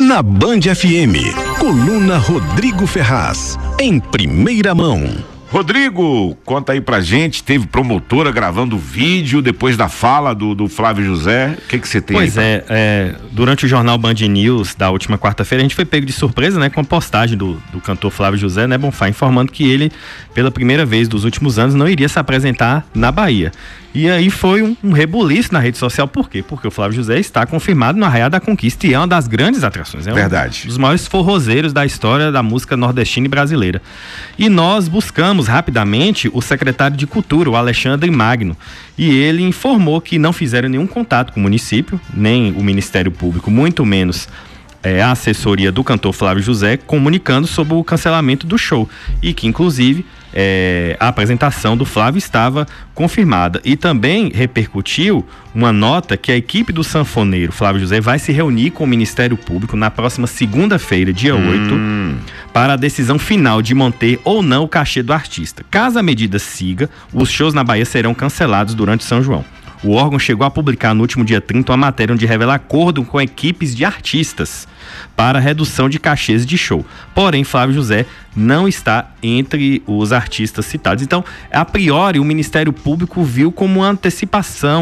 Na Band FM, coluna Rodrigo Ferraz, em primeira mão. Rodrigo, conta aí pra gente, teve promotora gravando vídeo depois da fala do Flávio José, o que você tem? Pois aí, durante o jornal Band News da última quarta-feira, a gente foi pego de surpresa, né, com a postagem do cantor Flávio José, né, Bonfá, informando que ele, pela primeira vez dos últimos anos, não iria se apresentar na Bahia. E aí foi um rebuliço na rede social. Por quê? Porque o Flávio José está confirmado no Arraial da Conquista e é uma das grandes atrações. É Verdade. Um dos maiores forrozeiros da história da música nordestina e brasileira. E nós buscamos rapidamente o secretário de Cultura, o Alexandre Magno, e ele informou que não fizeram nenhum contato com o município, nem o Ministério Público, muito menos a assessoria do cantor Flávio José, comunicando sobre o cancelamento do show. E que, inclusive, a apresentação do Flávio estava confirmada. E também repercutiu uma nota que a equipe do sanfoneiro Flávio José vai se reunir com o Ministério Público na próxima segunda-feira, dia 8, para a decisão final de manter ou não o cachê do artista. Caso a medida siga, os shows na Bahia serão cancelados durante São João. O órgão chegou a publicar no último dia 30 uma matéria onde revela acordo com equipes de artistas para redução de cachês de show. Porém, Flávio José não está entre os artistas citados. Então, a priori, o Ministério Público viu como uma antecipação,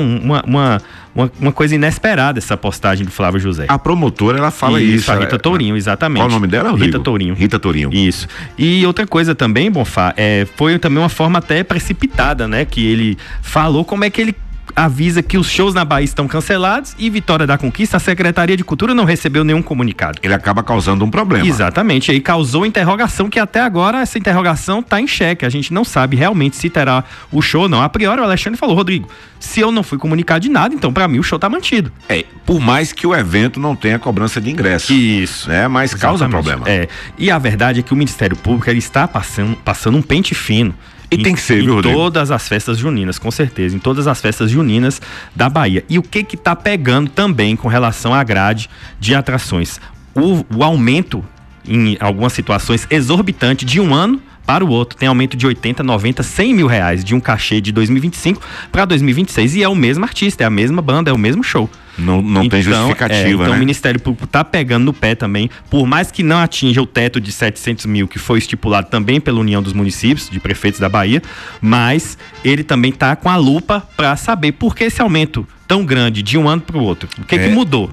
uma coisa inesperada essa postagem do Flávio José. A promotora, ela fala isso. A Rita Tourinho, exatamente. Qual o nome dela, Rodrigo? Rita Tourinho. Rita Tourinho. Isso. E outra coisa também, Bonfá, foi também uma forma até precipitada, né? Que ele falou como é que ele avisa que os shows na Bahia estão cancelados e Vitória da Conquista, a Secretaria de Cultura não recebeu nenhum comunicado. Ele acaba causando um problema. Exatamente, aí causou interrogação que até agora essa interrogação está em xeque, a gente não sabe realmente se terá o show ou não. A priori o Alexandre falou, Rodrigo, se eu não fui comunicado de nada, então para mim o show está mantido. Por mais que o evento não tenha cobrança de ingresso. Isso. Né? Mas causa problema. E a verdade é que o Ministério Público ele está passando um pente fino. E tem que ser, viu, Rodrigo? Em todas as festas juninas, com certeza, em todas as festas juninas da Bahia. E o que tá pegando também com relação à grade de atrações? O aumento, em algumas situações, exorbitante de um ano para o outro. Tem aumento de 80, 90, 100 mil reais de um cachê de 2025 para 2026. E é o mesmo artista, é a mesma banda, é o mesmo show. Não tem justificativa, então né? O Ministério Público tá pegando no pé também, por mais que não atinja o teto de 700 mil, que foi estipulado também pela União dos Municípios, de Prefeitos da Bahia, mas ele também tá com a lupa para saber por que esse aumento tão grande de um ano para o outro. O que mudou?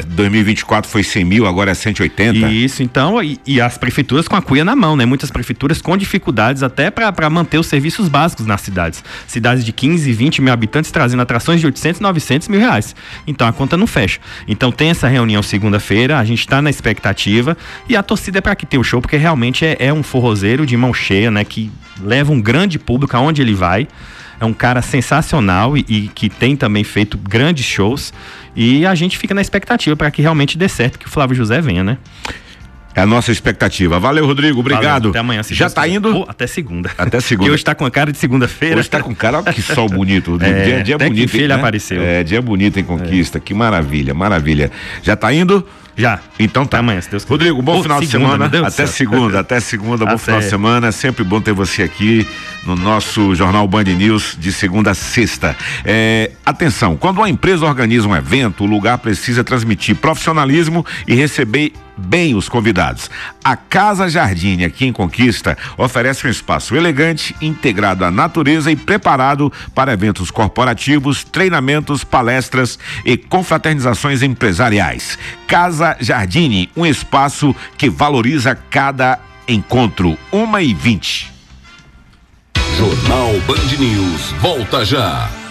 2024 foi 100 mil, agora é 180. Isso, então, e as prefeituras com a cuia na mão, né? Muitas prefeituras com dificuldades até para manter os serviços básicos nas cidades. Cidades de 15, 20 mil habitantes trazendo atrações de 800, 900 mil reais. Então a conta não fecha. Então tem essa reunião segunda-feira, a gente está na expectativa e a torcida é para que tenha o show, porque realmente é um forrozeiro de mão cheia, né? Que leva um grande público aonde ele vai. É um cara sensacional e que tem também feito grandes shows e a gente fica na expectativa para que realmente dê certo, que o Flávio José venha, né? É a nossa expectativa. Valeu, Rodrigo, obrigado. Valeu, até amanhã. Já tá indo? Até segunda. Até segunda. E hoje tá com a cara de segunda-feira. Hoje tá com cara, olha que sol bonito, Rodrigo. Dia até bonito. Que filho, né? Apareceu. Dia bonito em Conquista, que maravilha, maravilha. Já tá indo? Já. Então tá. Até amanhã, se Deus quiser. Rodrigo, bom final de semana. Até segunda, bom final de semana. É sempre bom ter você aqui no nosso Jornal Band News de segunda a sexta. Atenção, quando uma empresa organiza um evento, o lugar precisa transmitir profissionalismo e receber bem os convidados. A Casa Jardim, aqui em Conquista, oferece um espaço elegante, integrado à natureza e preparado para eventos corporativos, treinamentos, palestras e confraternizações empresariais. Casa Jardim, um espaço que valoriza cada encontro. 1h20. Jornal Band News volta já.